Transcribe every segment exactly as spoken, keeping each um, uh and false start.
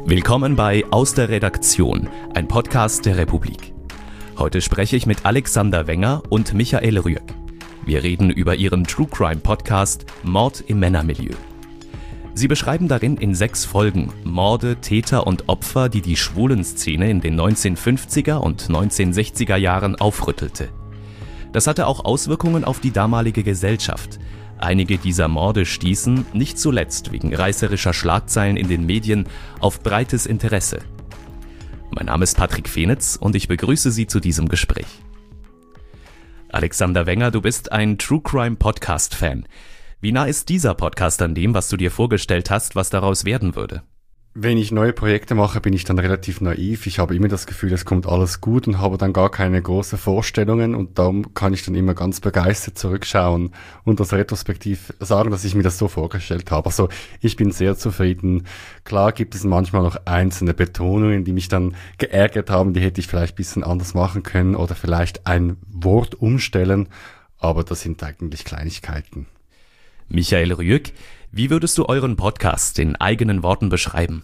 Willkommen bei Aus der Redaktion, ein Podcast der Republik. Heute spreche ich mit Alexander Wenger und Michael Rüegg. Wir reden über ihren True Crime Podcast Mord im Männermilieu. Sie beschreiben darin in sechs Folgen Morde, Täter und Opfer, die die Schwulenszene in den neunzehnhundertfünfziger und neunzehnhundertsechziger Jahren aufrüttelte. Das hatte auch Auswirkungen auf die damalige Gesellschaft. Einige dieser Morde stießen, nicht zuletzt wegen reißerischer Schlagzeilen in den Medien, auf breites Interesse. Mein Name ist Patrick Fenitz und ich begrüße Sie zu diesem Gespräch. Alexander Wenger, du bist ein True Crime Podcast Fan. Wie nah ist dieser Podcast an dem, was du dir vorgestellt hast, was daraus werden würde? Wenn ich neue Projekte mache, bin ich dann relativ naiv. Ich habe immer das Gefühl, es kommt alles gut und habe dann gar keine großen Vorstellungen und darum kann ich dann immer ganz begeistert zurückschauen und das retrospektiv sagen, dass ich mir das so vorgestellt habe. Also ich bin sehr zufrieden. Klar gibt es manchmal noch einzelne Betonungen, die mich dann geärgert haben, die hätte ich vielleicht ein bisschen anders machen können oder vielleicht ein Wort umstellen, aber das sind eigentlich Kleinigkeiten. Michael Rüegg, wie würdest du euren Podcast in eigenen Worten beschreiben?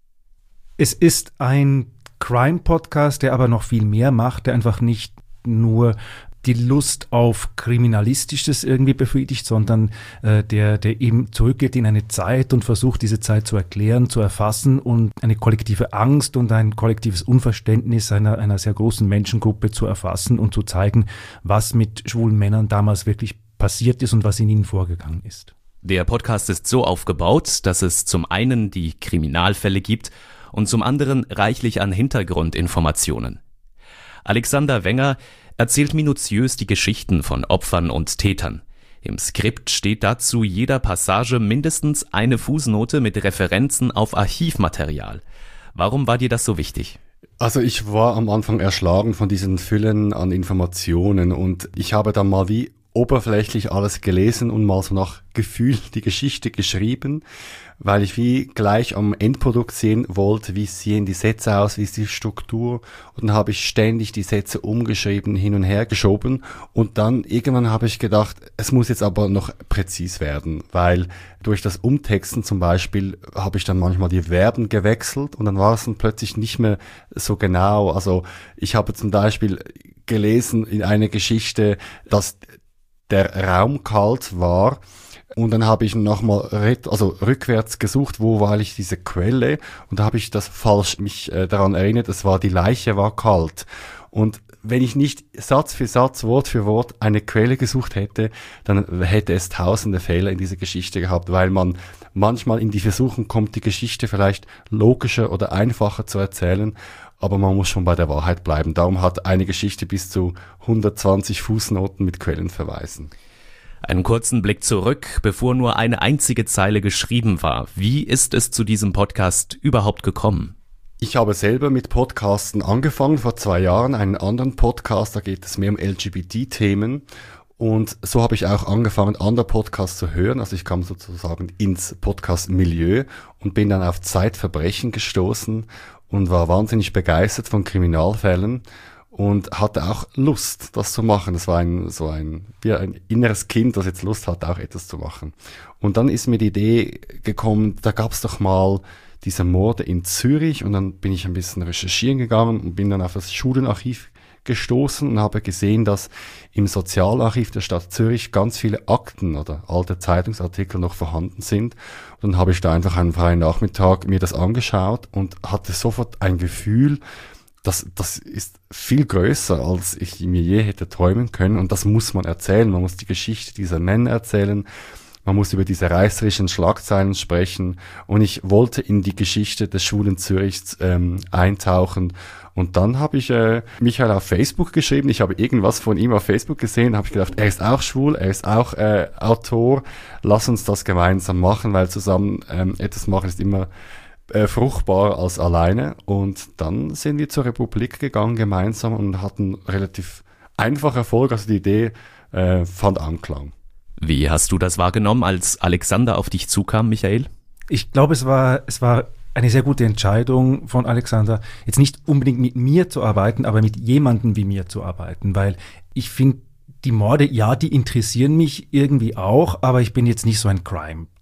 Es ist ein Crime-Podcast, der aber noch viel mehr macht, der einfach nicht nur die Lust auf Kriminalistisches irgendwie befriedigt, sondern äh, der, der eben zurückgeht in eine Zeit und versucht, diese Zeit zu erklären, zu erfassen und eine kollektive Angst und ein kollektives Unverständnis einer, einer sehr großen Menschengruppe zu erfassen und zu zeigen, was mit schwulen Männern damals wirklich passiert ist und was in ihnen vorgegangen ist. Der Podcast ist so aufgebaut, dass es zum einen die Kriminalfälle gibt und zum anderen reichlich an Hintergrundinformationen. Alexander Wenger erzählt minutiös die Geschichten von Opfern und Tätern. Im Skript steht dazu jeder Passage mindestens eine Fußnote mit Referenzen auf Archivmaterial. Warum war dir das so wichtig? Also ich war am Anfang erschlagen von diesen Füllen an Informationen und ich habe dann mal wie oberflächlich alles gelesen und mal so nach Gefühl die Geschichte geschrieben, weil ich wie gleich am Endprodukt sehen wollte, wie sehen die Sätze aus, wie ist die Struktur, und dann habe ich ständig die Sätze umgeschrieben, hin und her geschoben und dann irgendwann habe ich gedacht, es muss jetzt aber noch präzis werden, weil durch das Umtexten zum Beispiel habe ich dann manchmal die Verben gewechselt und dann war es dann plötzlich nicht mehr so genau. Also ich habe zum Beispiel gelesen in einer Geschichte, dass der Raum kalt war und dann habe ich nochmal also rückwärts gesucht, wo war ich diese Quelle, und da habe ich das falsch mich äh, daran erinnert, es war die Leiche war kalt, und wenn ich nicht Satz für Satz, Wort für Wort eine Quelle gesucht hätte, dann hätte es tausende Fehler in dieser Geschichte gehabt, weil man manchmal in die Versuchung kommt, die Geschichte vielleicht logischer oder einfacher zu erzählen, aber man muss schon bei der Wahrheit bleiben. Darum hat eine Geschichte bis zu hundertzwanzig Fußnoten mit Quellenverweisen. Einen kurzen Blick zurück, bevor nur eine einzige Zeile geschrieben war. Wie ist es zu diesem Podcast überhaupt gekommen? Ich habe selber mit Podcasten angefangen, vor zwei Jahren, einen anderen Podcast, da geht es mehr um L G B T-Themen. Und so habe ich auch angefangen, andere Podcasts zu hören. Also ich kam sozusagen ins Podcast-Milieu und bin dann auf Zeitverbrechen gestoßen und war wahnsinnig begeistert von Kriminalfällen und hatte auch Lust, das zu machen. Das war ein so ein wie ein inneres Kind, das jetzt Lust hat, auch etwas zu machen. Und dann ist mir die Idee gekommen, da gab es doch mal diese Morde in Zürich, und dann bin ich ein bisschen recherchieren gegangen und bin dann auf das Schulenarchiv gestoßen und habe gesehen, dass im Sozialarchiv der Stadt Zürich ganz viele Akten oder alte Zeitungsartikel noch vorhanden sind. Und dann habe ich da einfach einen freien Nachmittag mir das angeschaut und hatte sofort ein Gefühl, dass das ist viel größer, als ich mir je hätte träumen können, und das muss man erzählen. Man muss die Geschichte dieser Männer erzählen. Man muss über diese reißerischen Schlagzeilen sprechen, und ich wollte in die Geschichte des schwulen Zürichs ähm, eintauchen. Und dann habe ich äh, Michael auf Facebook geschrieben. Ich habe irgendwas von ihm auf Facebook gesehen, habe ich gedacht, er ist auch schwul, er ist auch äh, Autor. Lass uns das gemeinsam machen, weil zusammen ähm, etwas machen ist immer äh, fruchtbarer als alleine. Und dann sind wir zur Republik gegangen gemeinsam und hatten relativ einfach Erfolg. Also die Idee äh, fand Anklang. Wie hast du das wahrgenommen, als Alexander auf dich zukam, Michael? Ich glaube, es war, es war eine sehr gute Entscheidung von Alexander, jetzt nicht unbedingt mit mir zu arbeiten, aber mit jemandem wie mir zu arbeiten, weil ich finde, die Morde, ja, die interessieren mich irgendwie auch, aber ich bin jetzt nicht so ein Crime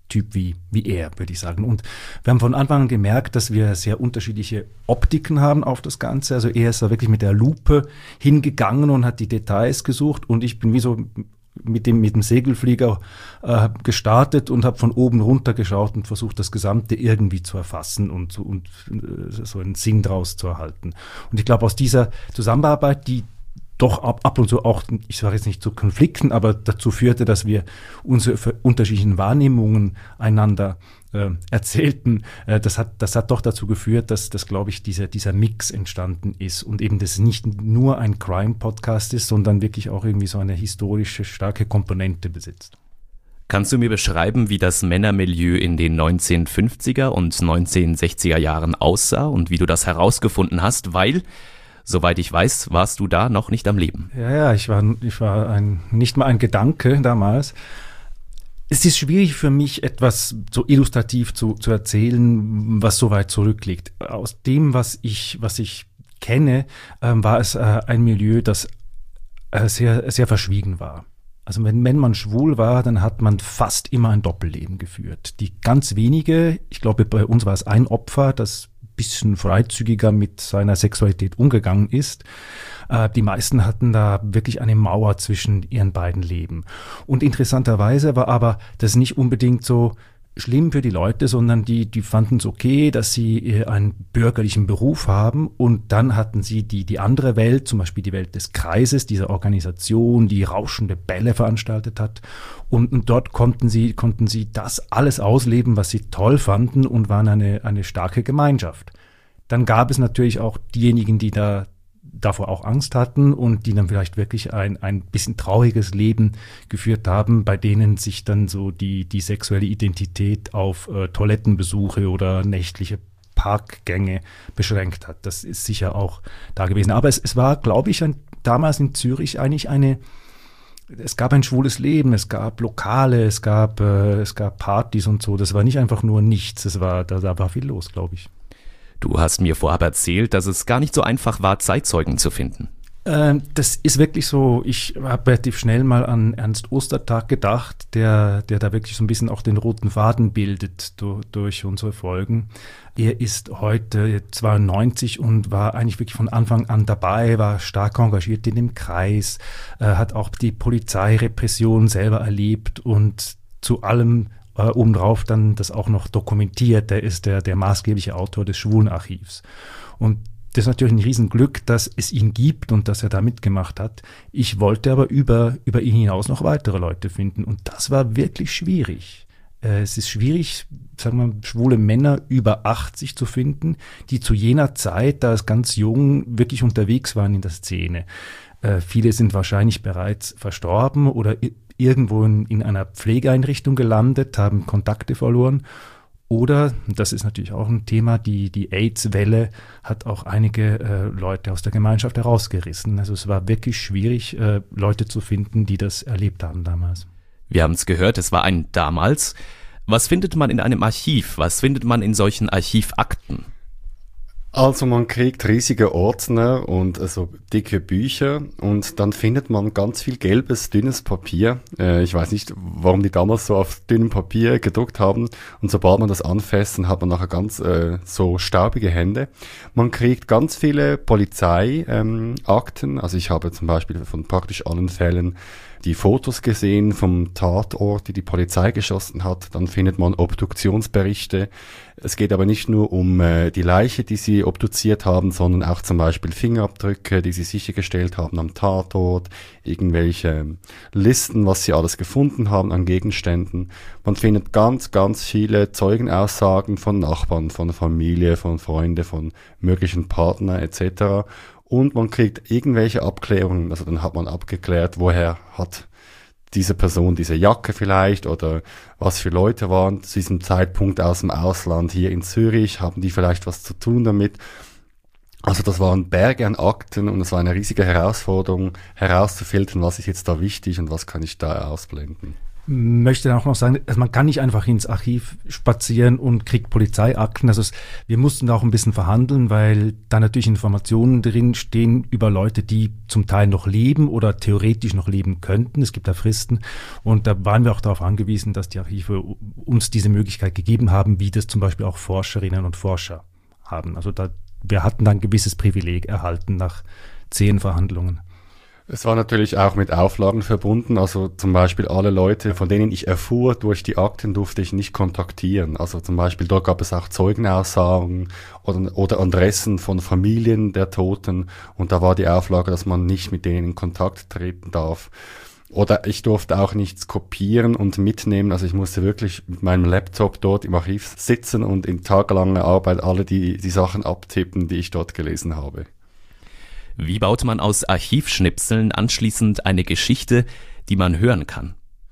Typ wie, wie er, würde ich sagen. Und wir haben von Anfang an gemerkt, dass wir sehr unterschiedliche Optiken haben auf das Ganze. Also er ist da wirklich mit der Lupe hingegangen und hat die Details gesucht und ich bin wie so mit dem, mit dem Segelflieger äh, gestartet und habe von oben runter geschaut und versucht, das Gesamte irgendwie zu erfassen und, so, und äh, so einen Sinn draus zu erhalten. Und ich glaube, aus dieser Zusammenarbeit, die doch ab, ab und zu auch, ich sage jetzt nicht zu Konflikten, aber dazu führte, dass wir unsere unterschiedlichen Wahrnehmungen einander äh, erzählten. Äh, das hat, das hat doch dazu geführt, dass, dass glaube ich, dieser, dieser Mix entstanden ist und eben das nicht nur ein Crime-Podcast ist, sondern wirklich auch irgendwie so eine historische, starke Komponente besitzt. Kannst du mir beschreiben, wie das Männermilieu in den neunzehnhundertfünfziger und neunzehnhundertsechziger Jahren aussah und wie du das herausgefunden hast, weil soweit ich weiß, warst du da noch nicht am Leben. Ja, ja, ich war, ich war ein, nicht mal ein Gedanke damals. Es ist schwierig für mich, etwas so illustrativ zu, zu erzählen, was so weit zurückliegt. Aus dem, was ich, was ich kenne, ähm, war es äh, ein Milieu, das äh, sehr, sehr verschwiegen war. Also wenn, wenn man schwul war, dann hat man fast immer ein Doppelleben geführt. Die ganz wenige, ich glaube, bei uns war es ein Opfer, das bisschen freizügiger mit seiner Sexualität umgegangen ist. Äh, die meisten hatten da wirklich eine Mauer zwischen ihren beiden Leben. Und interessanterweise war aber das nicht unbedingt so schlimm für die Leute, sondern die, die fanden es okay, dass sie einen bürgerlichen Beruf haben und dann hatten sie die, die andere Welt, zum Beispiel die Welt des Kreises, dieser Organisation, die rauschende Bälle veranstaltet hat und, und dort konnten sie, konnten sie das alles ausleben, was sie toll fanden und waren eine, eine starke Gemeinschaft. Dann gab es natürlich auch diejenigen, die da davor auch Angst hatten und die dann vielleicht wirklich ein, ein bisschen trauriges Leben geführt haben, bei denen sich dann so die, die sexuelle Identität auf äh, Toilettenbesuche oder nächtliche Parkgänge beschränkt hat. Das ist sicher auch da gewesen. Aber es, es war, glaube ich, ein, damals in Zürich eigentlich eine, es gab ein schwules Leben, es gab Lokale, es gab, äh, es gab Partys und so. Das war nicht einfach nur nichts, es war, da, da war viel los, glaube ich. Du hast mir vorab erzählt, dass es gar nicht so einfach war, Zeitzeugen zu finden. Ähm, das ist wirklich so, ich habe relativ schnell mal an Ernst Ostertag gedacht, der, der da wirklich so ein bisschen auch den roten Faden bildet durch, durch unsere Folgen. Er ist heute zweiundneunzig und war eigentlich wirklich von Anfang an dabei, war stark engagiert in dem Kreis, äh, hat auch die Polizeirepression selber erlebt und zu allem Uh, obendrauf dann das auch noch dokumentiert. Der ist der, der maßgebliche Autor des Schwulenarchivs. Und das ist natürlich ein Riesenglück, dass es ihn gibt und dass er da mitgemacht hat. Ich wollte aber über, über ihn hinaus noch weitere Leute finden. Und das war wirklich schwierig. Äh, es ist schwierig, sagen wir mal, schwule Männer über achtzig zu finden, die zu jener Zeit, da es ganz jung, wirklich unterwegs waren in der Szene. Äh, viele sind wahrscheinlich bereits verstorben oder irgendwo in, in einer Pflegeeinrichtung gelandet, haben Kontakte verloren. Oder, das ist natürlich auch ein Thema, die, die AIDS-Welle hat auch einige äh, Leute aus der Gemeinschaft herausgerissen. Also es war wirklich schwierig, äh, Leute zu finden, die das erlebt haben damals. Wir haben es gehört, es war ein damals. Was findet man in einem Archiv? Was findet man in solchen Archivakten? Also man kriegt riesige Ordner und also dicke Bücher und dann findet man ganz viel gelbes, dünnes Papier. Äh, ich weiß nicht, warum die damals so auf dünnem Papier gedruckt haben und sobald man das anfasst, dann hat man nachher ganz äh, so staubige Hände. Man kriegt ganz viele Polizeiakten, ähm, also ich habe zum Beispiel von praktisch allen Fällen die Fotos gesehen vom Tatort, die die Polizei geschossen hat. Dann findet man Obduktionsberichte. Es geht aber nicht nur um äh, die Leiche, die sie obduziert haben, sondern auch zum Beispiel Fingerabdrücke, die sie sichergestellt haben am Tatort, irgendwelche Listen, was sie alles gefunden haben an Gegenständen. Man findet ganz, ganz viele Zeugenaussagen von Nachbarn, von Familie, von Freunden, von möglichen Partnern et cetera. Und man kriegt irgendwelche Abklärungen, also dann hat man abgeklärt, woher hat diese Person diese Jacke vielleicht oder was für Leute waren zu diesem Zeitpunkt aus dem Ausland hier in Zürich, haben die vielleicht was zu tun damit. Also das waren Berge an Akten und es war eine riesige Herausforderung, herauszufiltern, was ist jetzt da wichtig und was kann ich da ausblenden. möchte dann auch noch sagen, also man kann nicht einfach ins Archiv spazieren und kriegt Polizeiakten. Also es, wir mussten da auch ein bisschen verhandeln, weil da natürlich Informationen drin stehen über Leute, die zum Teil noch leben oder theoretisch noch leben könnten. Es gibt da Fristen und da waren wir auch darauf angewiesen, dass die Archive uns diese Möglichkeit gegeben haben, wie das zum Beispiel auch Forscherinnen und Forscher haben. Also da, wir hatten dann ein gewisses Privileg erhalten nach zehn Verhandlungen. Es war natürlich auch mit Auflagen verbunden, also zum Beispiel alle Leute, von denen ich erfuhr durch die Akten, durfte ich nicht kontaktieren. Also zum Beispiel dort gab es auch Zeugenaussagen oder, oder Adressen von Familien der Toten und da war die Auflage, dass man nicht mit denen in Kontakt treten darf. Oder ich durfte auch nichts kopieren und mitnehmen, also ich musste wirklich mit meinem Laptop dort im Archiv sitzen und in tagelanger Arbeit alle die, die Sachen abtippen, die ich dort gelesen habe. Wie baut man aus Archivschnipseln anschließend eine Geschichte, die man hören kann?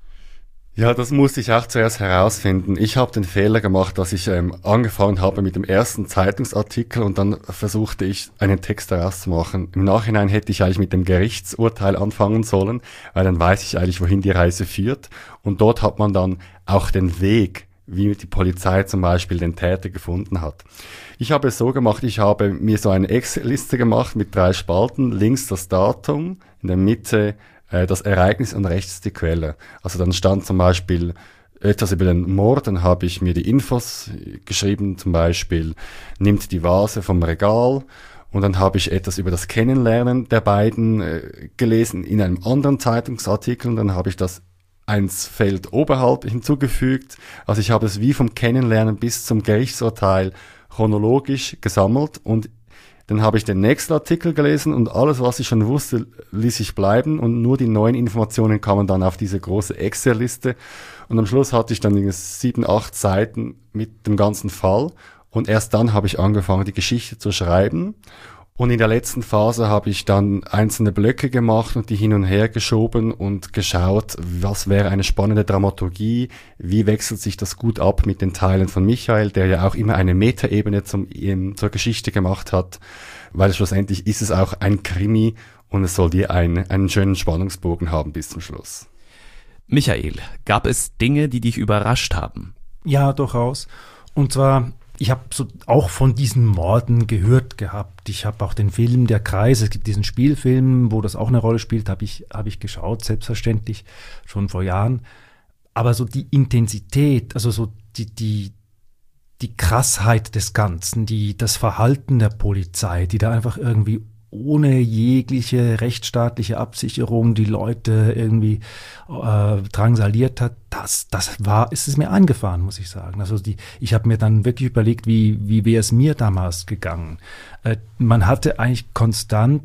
Ja, das musste ich auch zuerst herausfinden. Ich habe den Fehler gemacht, dass ich ähm, angefangen habe mit dem ersten Zeitungsartikel und dann versuchte ich, einen Text daraus zu machen. Im Nachhinein hätte ich eigentlich mit dem Gerichtsurteil anfangen sollen, weil dann weiß ich eigentlich, wohin die Reise führt. Und dort hat man dann auch den Weg, wie die Polizei zum Beispiel den Täter gefunden hat. Ich habe es so gemacht, ich habe mir so eine Excel-Liste gemacht mit drei Spalten, links das Datum, in der Mitte äh, das Ereignis und rechts die Quelle. Also dann stand zum Beispiel etwas über den Mord, dann habe ich mir die Infos geschrieben, zum Beispiel nimmt die Vase vom Regal, und dann habe ich etwas über das Kennenlernen der beiden äh, gelesen in einem anderen Zeitungsartikel, und dann habe ich das eins Feld oberhalb hinzugefügt. Also ich habe es wie vom Kennenlernen bis zum Gerichtsurteil chronologisch gesammelt und dann habe ich den nächsten Artikel gelesen und alles, was ich schon wusste, ließ ich bleiben und nur die neuen Informationen kamen dann auf diese große Excel-Liste und am Schluss hatte ich dann sieben, acht Seiten mit dem ganzen Fall und erst dann habe ich angefangen, die Geschichte zu schreiben. Und in der letzten Phase habe ich dann einzelne Blöcke gemacht und die hin und her geschoben und geschaut, was wäre eine spannende Dramaturgie, wie wechselt sich das gut ab mit den Teilen von Michael, der ja auch immer eine Metaebene zum, ähm, zur Geschichte gemacht hat, weil schlussendlich ist es auch ein Krimi und es soll dir ein, einen schönen Spannungsbogen haben bis zum Schluss. Michael, gab es Dinge, die dich überrascht haben? Ja, durchaus. Und zwar... Ich habe so auch von diesen Morden gehört gehabt. Ich habe auch den Film Der Kreis, es gibt diesen Spielfilm, wo das auch eine Rolle spielt, habe ich, hab ich geschaut, selbstverständlich, schon vor Jahren. Aber so die Intensität, also so die, die, die Krassheit des Ganzen, die, das Verhalten der Polizei, die da einfach irgendwie ohne jegliche rechtsstaatliche Absicherung die Leute irgendwie äh, drangsaliert hat, das, das war, ist es mir eingefahren, muss ich sagen. Also die, ich habe mir dann wirklich überlegt, wie, wie wäre es mir damals gegangen. Äh, man hatte eigentlich konstant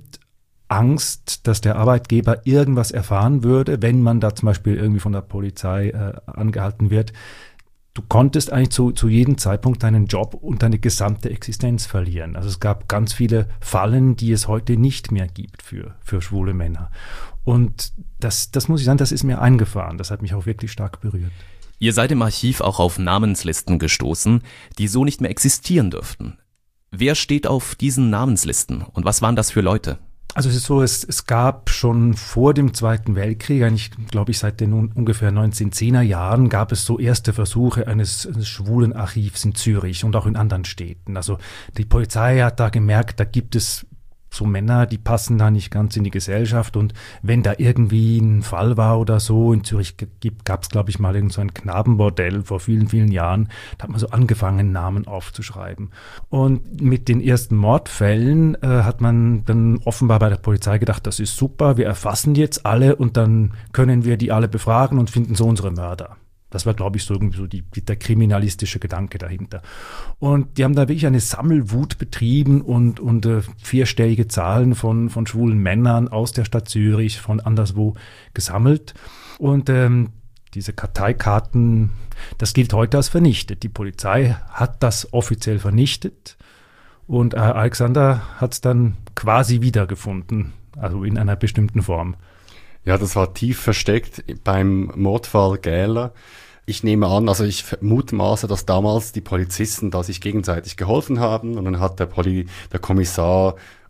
Angst, dass der Arbeitgeber irgendwas erfahren würde, wenn man da zum Beispiel irgendwie von der Polizei äh, angehalten wird. Du konntest eigentlich zu, zu jedem Zeitpunkt deinen Job und deine gesamte Existenz verlieren. Also es gab ganz viele Fallen, die es heute nicht mehr gibt für, für schwule Männer. Und das, das muss ich sagen, das ist mir eingefahren. Das hat mich auch wirklich stark berührt. Ihr seid im Archiv auch auf Namenslisten gestoßen, die so nicht mehr existieren dürften. Wer steht auf diesen Namenslisten und was waren das für Leute? Also es ist so, es, es gab schon vor dem Zweiten Weltkrieg, eigentlich glaube ich seit den un, ungefähr neunzehnhundertzehner Jahren, gab es so erste Versuche eines, eines schwulen Archivs in Zürich und auch in anderen Städten. Also die Polizei hat da gemerkt, da gibt es so Männer, die passen da nicht ganz in die Gesellschaft und wenn da irgendwie ein Fall war oder so, in Zürich gab es glaube ich mal irgend so ein Knabenbordell vor vielen, vielen Jahren, da hat man so angefangen, Namen aufzuschreiben. Und mit den ersten Mordfällen äh, hat man dann offenbar bei der Polizei gedacht, das ist super, wir erfassen jetzt alle und dann können wir die alle befragen und finden so unsere Mörder. Das war, glaube ich, so irgendwie so die, der kriminalistische Gedanke dahinter. Und die haben da wirklich eine Sammelwut betrieben und, und äh, vierstellige Zahlen von, von schwulen Männern aus der Stadt Zürich, von anderswo gesammelt. Und ähm, diese Karteikarten, das gilt heute als vernichtet. Die Polizei hat das offiziell vernichtet und äh, Alexander hat es dann quasi wiedergefunden, also in einer bestimmten Form. Ja, das war tief versteckt beim Mordfall Gähler. Ich nehme an, also ich mutmaße, dass damals die Polizisten da sich gegenseitig geholfen haben und dann hat der, Poli- der Kommissar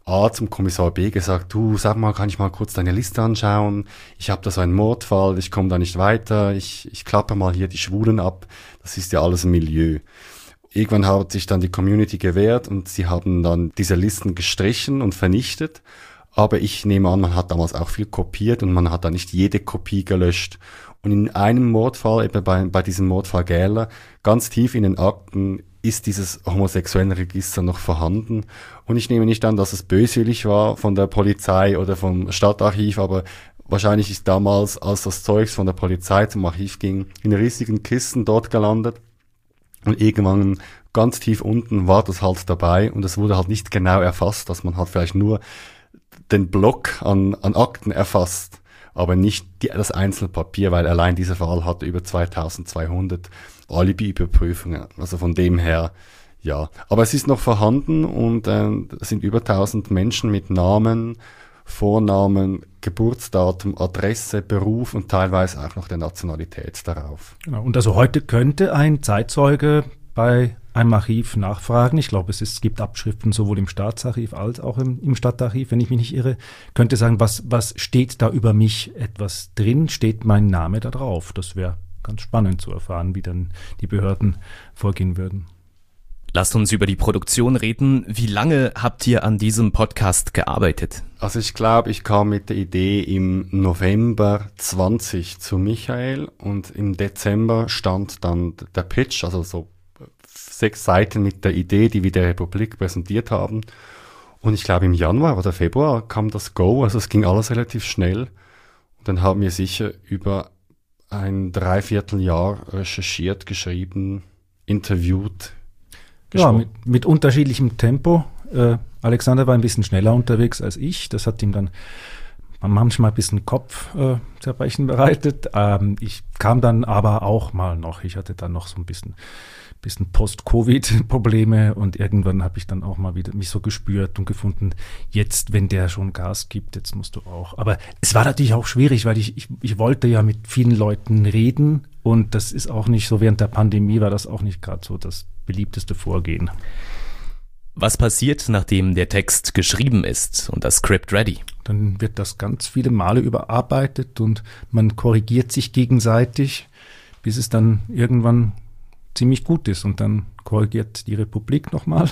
A zum Kommissar B gesagt, du, sag mal, kann ich mal kurz deine Liste anschauen? Ich habe da so einen Mordfall, ich komme da nicht weiter, ich, ich klappe mal hier die Schwulen ab. Das ist ja alles ein Milieu. Irgendwann hat sich dann die Community gewehrt und sie haben dann diese Listen gestrichen und vernichtet. Aber ich nehme an, man hat damals auch viel kopiert und man hat da nicht jede Kopie gelöscht. Und in einem Mordfall, eben bei, bei diesem Mordfall Gähler, ganz tief in den Akten ist dieses homosexuellen Register noch vorhanden. Und ich nehme nicht an, dass es böswillig war von der Polizei oder vom Stadtarchiv, aber wahrscheinlich ist damals, als das Zeugs von der Polizei zum Archiv ging, in riesigen Kisten dort gelandet. Und irgendwann ganz tief unten war das halt dabei und es wurde halt nicht genau erfasst, dass man halt vielleicht nur den Block an, an Akten erfasst, aber nicht die, das einzelne Papier, weil allein dieser Fall hatte über zweitausendzweihundert Alibi-Überprüfungen. Also von dem her, ja. Aber es ist noch vorhanden und äh, es sind über tausend Menschen mit Namen, Vornamen, Geburtsdatum, Adresse, Beruf und teilweise auch noch der Nationalität darauf. Genau. Und also heute könnte ein Zeitzeuge bei einem Archiv nachfragen. Ich glaube, es, ist, es gibt Abschriften sowohl im Staatsarchiv als auch im, im Stadtarchiv, wenn ich mich nicht irre. Könnte sagen, was, was steht da über mich etwas drin? Steht mein Name da drauf? Das wäre ganz spannend zu erfahren, wie dann die Behörden vorgehen würden. Lasst uns über die Produktion reden. Wie lange habt ihr an diesem Podcast gearbeitet? Also ich glaube, ich kam mit der Idee im November zwanzig zu Michael und im Dezember stand dann der Pitch, also so sechs Seiten mit der Idee, die wir der Republik präsentiert haben. Und ich glaube, im Januar oder Februar kam das Go, also es ging alles relativ schnell. Und dann haben wir sicher über ein Dreivierteljahr recherchiert, geschrieben, interviewt, Ja, mit, mit unterschiedlichem Tempo. Äh, Alexander war ein bisschen schneller unterwegs als ich. Das hat ihm dann manchmal ein bisschen Kopfzerbrechen äh, bereitet. Ähm, ich kam dann aber auch mal noch. Ich hatte dann noch so ein bisschen, bisschen Post-Covid-Probleme und irgendwann habe ich dann auch mal wieder mich so gespürt und gefunden, jetzt, wenn der schon Gas gibt, jetzt musst du auch. Aber es war natürlich auch schwierig, weil ich, ich, ich wollte ja mit vielen Leuten reden und das ist auch nicht so, während der Pandemie war das auch nicht gerade so das beliebteste Vorgehen. Was passiert, nachdem der Text geschrieben ist und das Script ready? Dann wird das ganz viele Male überarbeitet und man korrigiert sich gegenseitig, bis es dann irgendwann ziemlich gut ist und dann korrigiert die Republik nochmal.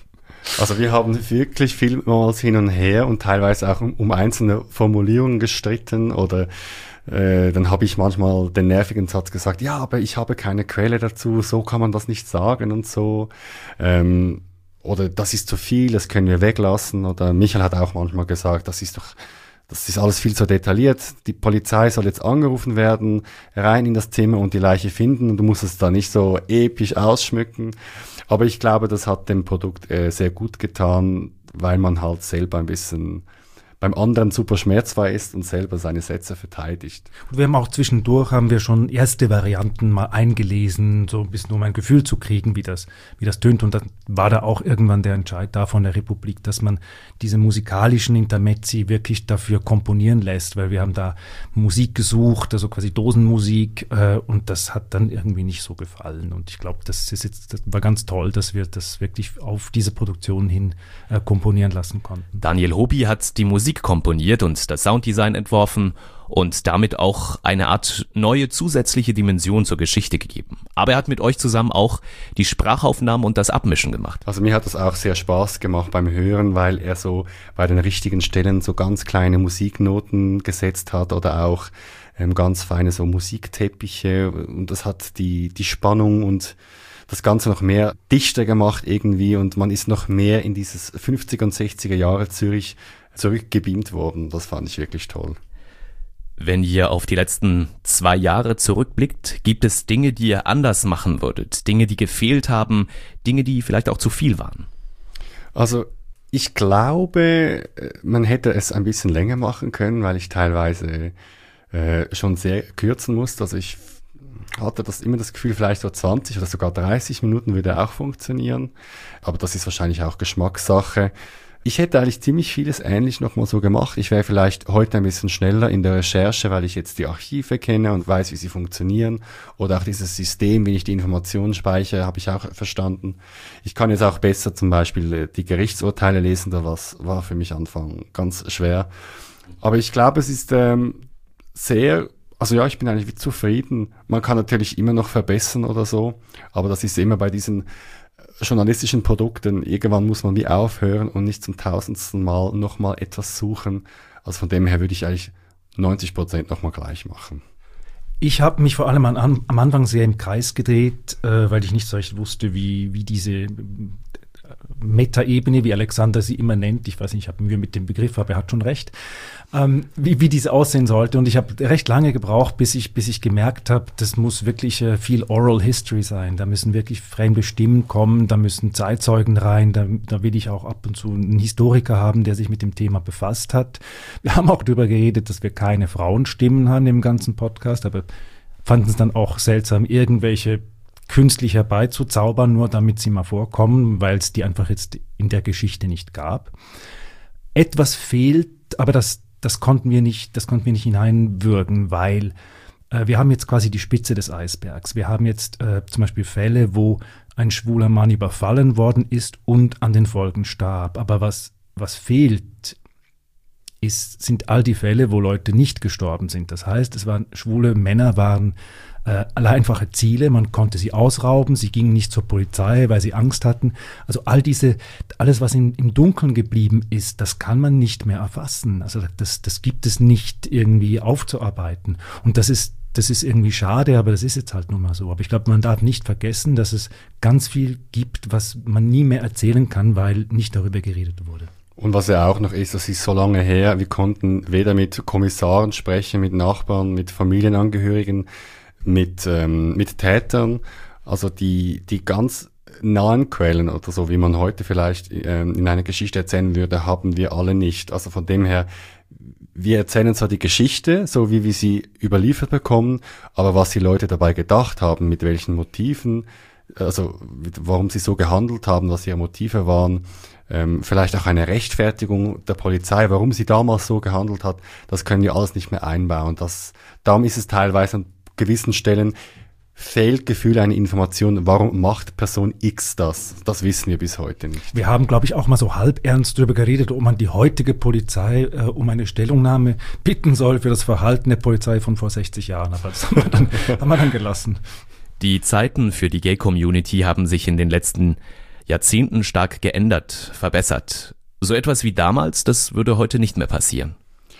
Also wir haben wirklich vielmals hin und her und teilweise auch um, um einzelne Formulierungen gestritten oder äh, dann habe ich manchmal den nervigen Satz gesagt, ja, aber ich habe keine Quelle dazu, so kann man das nicht sagen und so. Ähm, oder das ist zu viel, das können wir weglassen. Oder Michael hat auch manchmal gesagt, das ist doch, das ist alles viel zu detailliert. Die Polizei soll jetzt angerufen werden, rein in das Zimmer und die Leiche finden und du musst es da nicht so episch ausschmücken. Aber ich glaube, das hat dem Produkt äh, sehr gut getan, weil man halt selber ein bisschen beim anderen super schmerzfrei ist und selber seine Sätze verteidigt. Und wir haben auch zwischendurch, haben wir schon erste Varianten mal eingelesen, so ein bisschen um ein Gefühl zu kriegen, wie das, wie das tönt. Und dann war da auch irgendwann der Entscheid da von der Republik, dass man diese musikalischen Intermezzi wirklich dafür komponieren lässt, weil wir haben da Musik gesucht, also quasi Dosenmusik, äh, und das hat dann irgendwie nicht so gefallen. Und ich glaube, das ist jetzt, das war ganz toll, dass wir das wirklich auf diese Produktion hin äh, komponieren lassen konnten. Daniel Hobi hat die Musik komponiert und das Sounddesign entworfen und damit auch eine Art neue zusätzliche Dimension zur Geschichte gegeben. Aber er hat mit euch zusammen auch die Sprachaufnahmen und das Abmischen gemacht. Also mir hat das auch sehr Spaß gemacht beim Hören, weil er so bei den richtigen Stellen so ganz kleine Musiknoten gesetzt hat oder auch ähm, ganz feine so Musikteppiche und das hat die die Spannung und das Ganze noch mehr dichter gemacht irgendwie und man ist noch mehr in dieses fünfziger und sechziger Jahre Zürich zurückgebeamt worden. Das fand ich wirklich toll. Wenn ihr auf die letzten zwei Jahre zurückblickt, gibt es Dinge, die ihr anders machen würdet? Dinge, die gefehlt haben? Dinge, die vielleicht auch zu viel waren? Also ich glaube, man hätte es ein bisschen länger machen können, weil ich teilweise äh, schon sehr kürzen musste. Also ich hatte das immer das Gefühl, vielleicht so zwanzig oder sogar dreißig Minuten würde auch funktionieren. Aber das ist wahrscheinlich auch Geschmackssache. Ich hätte eigentlich ziemlich vieles ähnlich nochmal so gemacht. Ich wäre vielleicht heute ein bisschen schneller in der Recherche, weil ich jetzt die Archive kenne und weiß, wie sie funktionieren. Oder auch dieses System, wie ich die Informationen speichere, habe ich auch verstanden. Ich kann jetzt auch besser zum Beispiel die Gerichtsurteile lesen, da was war für mich Anfang ganz schwer. Aber ich glaube, es ist ähm, sehr, also ja, ich bin eigentlich zufrieden. Man kann natürlich immer noch verbessern oder so, aber das ist immer bei diesen journalistischen Produkten, irgendwann muss man wie aufhören und nicht zum tausendsten Mal nochmal etwas suchen. Also von dem her würde ich eigentlich neunzig Prozent nochmal gleich machen. Ich habe mich vor allem an, an, am Anfang sehr im Kreis gedreht, äh, weil ich nicht so recht wusste, wie, wie diese Metaebene, wie Alexander sie immer nennt, ich weiß nicht, ich habe Mühe mit dem Begriff, aber er hat schon recht, ähm, wie, wie diese aussehen sollte. Und ich habe recht lange gebraucht, bis ich, bis ich gemerkt habe, das muss wirklich äh, viel Oral History sein. Da müssen wirklich fremde Stimmen kommen, da müssen Zeitzeugen rein, da, da will ich auch ab und zu einen Historiker haben, der sich mit dem Thema befasst hat. Wir haben auch darüber geredet, dass wir keine Frauenstimmen haben im ganzen Podcast, aber fanden es dann auch seltsam, irgendwelche künstlich herbeizuzaubern, nur damit sie mal vorkommen, weil es die einfach jetzt in der Geschichte nicht gab. Etwas fehlt, aber das, das konnten wir nicht, das konnten wir nicht hineinwürgen, weil äh, wir haben jetzt quasi die Spitze des Eisbergs. Wir haben jetzt äh, zum Beispiel Fälle, wo ein schwuler Mann überfallen worden ist und an den Folgen starb. Aber was, was fehlt, ist, sind all die Fälle, wo Leute nicht gestorben sind. Das heißt, es waren schwule Männer, waren Äh, einfache Ziele, man konnte sie ausrauben, sie gingen nicht zur Polizei, weil sie Angst hatten. Also all diese, alles, was in, im Dunkeln geblieben ist, das kann man nicht mehr erfassen. Also das, das gibt es nicht irgendwie aufzuarbeiten. Und das ist, das ist irgendwie schade, aber das ist jetzt halt nun mal so. Aber ich glaube, man darf nicht vergessen, dass es ganz viel gibt, was man nie mehr erzählen kann, weil nicht darüber geredet wurde. Und was ja auch noch ist, das ist so lange her, wir konnten weder mit Kommissaren sprechen, mit Nachbarn, mit Familienangehörigen, mit ähm, mit Tätern, also die die ganz nahen Quellen oder so, wie man heute vielleicht ähm, in einer Geschichte erzählen würde, haben wir alle nicht. Also von dem her, wir erzählen zwar die Geschichte, so wie wir sie überliefert bekommen, aber was die Leute dabei gedacht haben, mit welchen Motiven, also warum sie so gehandelt haben, was ihre Motive waren, ähm, vielleicht auch eine Rechtfertigung der Polizei, warum sie damals so gehandelt hat, das können wir alles nicht mehr einbauen. Das, darum ist es teilweise an gewissen Stellen fehlt Gefühl eine Information, warum macht Person X das? Das wissen wir bis heute nicht. Wir haben, glaube ich, auch mal so halb ernst darüber geredet, ob man die heutige Polizei äh, um eine Stellungnahme bitten soll für das Verhalten der Polizei von vor sechzig Jahren. Aber das haben wir dann, haben wir dann gelassen. Die Zeiten für die Gay-Community haben sich in den letzten Jahrzehnten stark geändert, verbessert. So etwas wie damals, das würde heute nicht mehr passieren.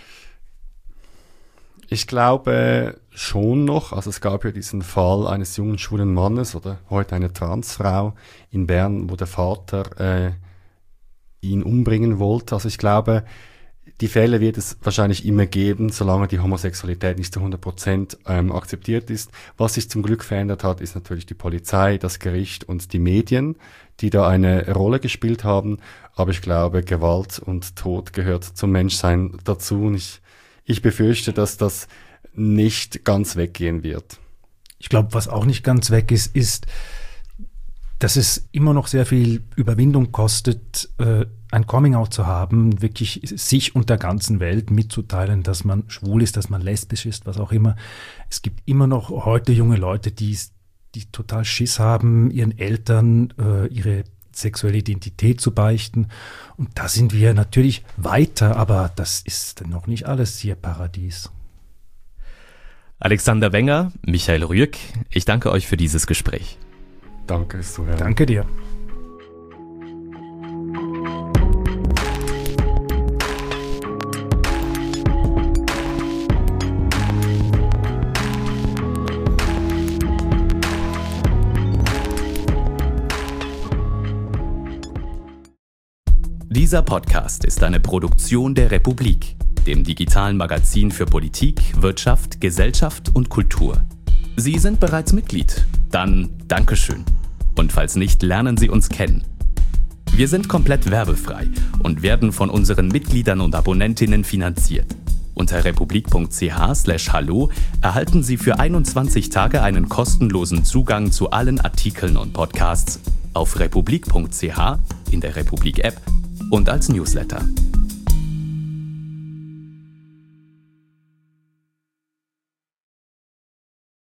Ich glaube schon noch, also es gab ja diesen Fall eines jungen schwulen Mannes oder heute eine Transfrau in Bern, wo der Vater äh, ihn umbringen wollte. Also ich glaube, die Fälle wird es wahrscheinlich immer geben, solange die Homosexualität nicht zu hundert Prozent ähm, akzeptiert ist. Was sich zum Glück verändert hat, ist natürlich die Polizei, das Gericht und die Medien, die da eine Rolle gespielt haben. Aber ich glaube, Gewalt und Tod gehört zum Menschsein dazu. Und ich Ich befürchte, dass das nicht ganz weggehen wird. Ich glaube, was auch nicht ganz weg ist, ist, dass es immer noch sehr viel Überwindung kostet, äh, ein Coming-out zu haben, wirklich sich und der ganzen Welt mitzuteilen, dass man schwul ist, dass man lesbisch ist, was auch immer. Es gibt immer noch heute junge Leute, die, die total Schiss haben, ihren Eltern äh, ihre sexuelle Identität zu beichten. Und da sind wir natürlich weiter, aber das ist noch nicht alles hier Paradies. Alexander Wenger, Michael Rüegg, ich danke euch für dieses Gespräch. Danke, es zu hören. Danke dir. Dieser Podcast ist eine Produktion der Republik, dem digitalen Magazin für Politik, Wirtschaft, Gesellschaft und Kultur. Sie sind bereits Mitglied? Dann Dankeschön. Und falls nicht, lernen Sie uns kennen. Wir sind komplett werbefrei und werden von unseren Mitgliedern und Abonnentinnen finanziert. Unter republik.ch slash hallo erhalten Sie für einundzwanzig Tage einen kostenlosen Zugang zu allen Artikeln und Podcasts auf republik.ch, in der Republik-App und als Newsletter.